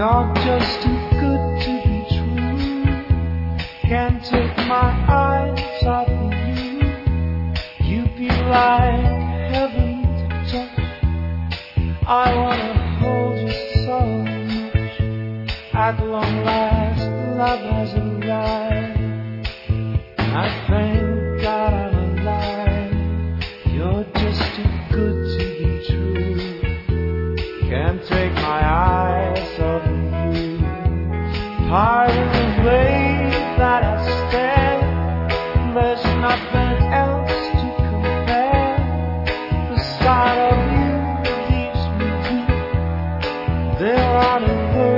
You're just too good to be true. Can't take my eyes off of you. You'd be like heaven to touch. I wanna hold you so much. At long last, love has arrived. I thank God I'm alive. You're just too good to be true. Can't take my eyes off of you. Pardon the way that I stare. There's nothing else to compare. The sight of you leaves me weak. There are no words